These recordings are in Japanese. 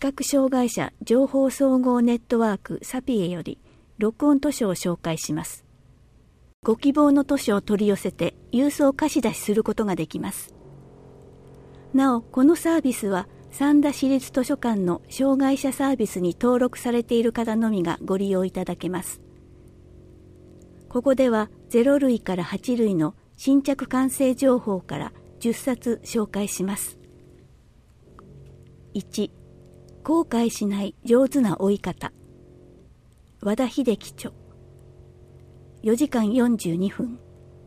覚障害者情報総合ネットワークサピエより録音図書を紹介します。ご希望の図書を取り寄せて郵送貸し出しすることができます。なお、このサービスは三田市立図書館の障害者サービスに登録されている方のみがご利用いただけます。ここでは0類から8類の新着完成情報から10冊紹介します。1、後悔しない上手な追い方。和田秀樹著。4時間42分。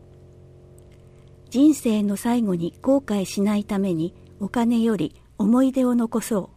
人生の最後に後悔しないためにお金より思い出を残そう。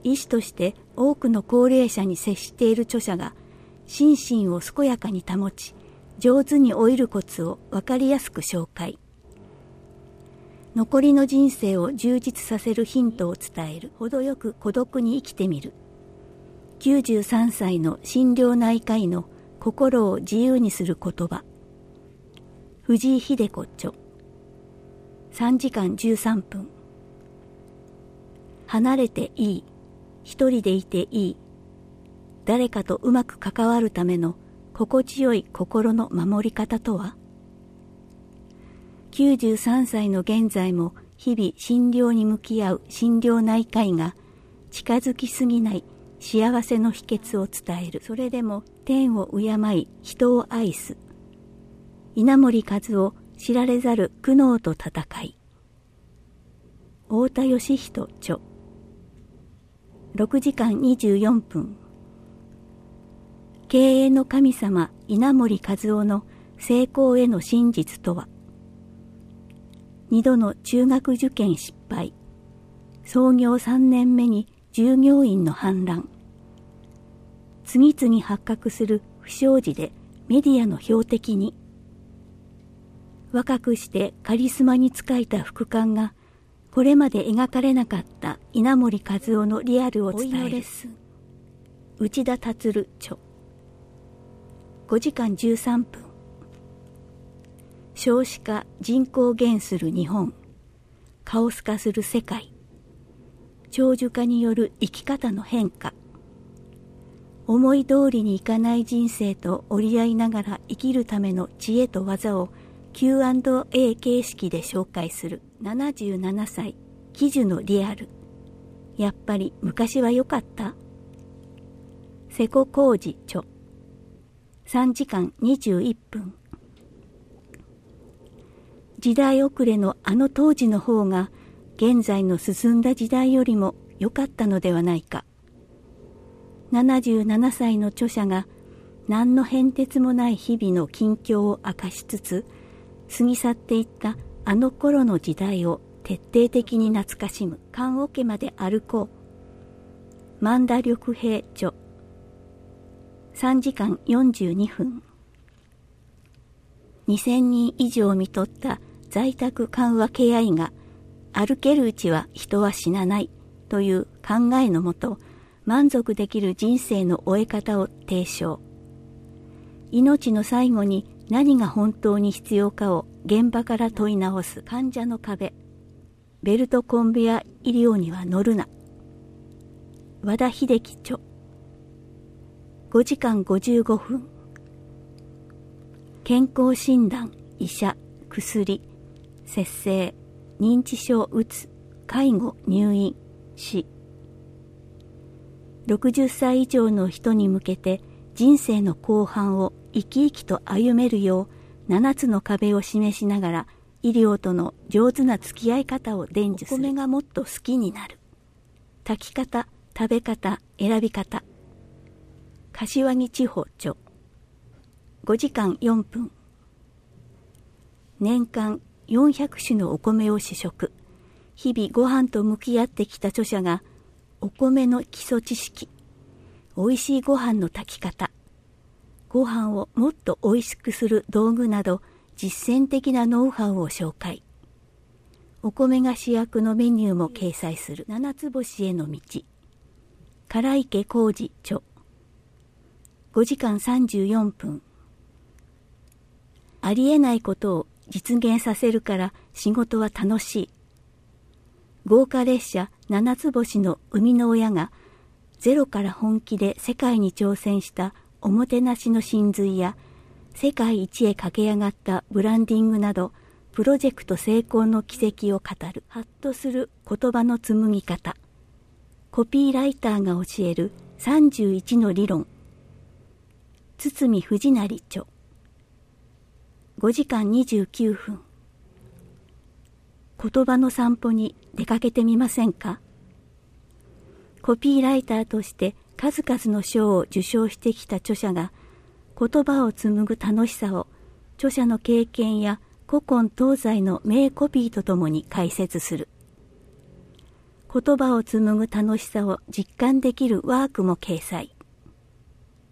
医師として多くの高齢者に接している著者が心身を健やかに保ち、上手に老いるコツを分かりやすく紹介。残りの人生を充実させるヒントを伝える。程よく孤独に生きてみる。93歳の心療内科医の心を自由にする言葉。藤井秀子著。3時間13分。離れていい。一人でいていい。誰かとうまく関わるための心地よい心の守り方とは。93歳の現在も日々診療に向き合う心療内科医が近づきすぎない幸せの秘訣を伝える。それでも天を敬い人を愛す。稲盛和夫知られざる苦悩と戦い。太田義人著。6時間24分。経営の神様稲盛和夫の成功への真実とは。2度の中学受験失敗。創業3年目に従業員の反乱。次々発覚する不祥事でメディアの標的に。若くしてカリスマに仕えた副官がこれまで描かれなかった稲盛和夫のリアルを伝える。内田達著。5時間13分。少子化人口減する日本。カオス化する世界。長寿化による生き方の変化。思い通りにいかない人生と折り合いながら生きるための知恵と技を Q&A 形式で紹介する。77歳喜寿のリアル。やっぱり昔は良かった。瀬古浩二著。3時間21分。時代遅れのあの当時の方が現在の進んだ時代よりも良かったのではないか。77歳の著者が何の変哲もない日々の近況を明かしつつ、過ぎ去っていったあの頃の時代を徹底的に懐かしむ。棺桶まで歩こう。萬田緑平著。3時間42分。2000人以上見とった在宅緩和ケア医が歩けるうちは人は死なないという考えのもと、満足できる人生の終え方を提唱。命の最後に何が本当に必要かを現場から問い直す。患者の壁。ベルトコンベア医療には乗るな。和田秀樹著。5時間55分。健康診断、医者、薬、節制、認知症うつ、介護、入院、死。60歳以上の人に向けて人生の後半を生き生きと歩めるよう7つの壁を示しながら医療との上手な付き合い方を伝授する。お米がもっと好きになる。炊き方、食べ方、選び方。柏木千穂著。5時間4分。年間400種のお米を試食。日々ご飯と向き合ってきた著者がお米の基礎知識、おいしいご飯の炊き方、ご飯をもっとおいしくする道具など実践的なノウハウを紹介。お米が主役のメニューも掲載する。七つ星への道。唐池浩二著。5時間34分。ありえないことを実現させるから仕事は楽しい。豪華列車七つ星の生みの親がゼロから本気で世界に挑戦したおもてなしの真髄や世界一へ駆け上がったブランディングなどプロジェクト成功の軌跡を語る。ハッとする言葉の紡ぎ方。コピーライターが教える31の理論。堤藤成著。5時間29分。言葉の散歩に出かけてみませんか？コピーライターとして数々の賞を受賞してきた著者が言葉を紡ぐ楽しさを著者の経験や古今東西の名コピーとともに解説する。言葉を紡ぐ楽しさを実感できるワークも掲載。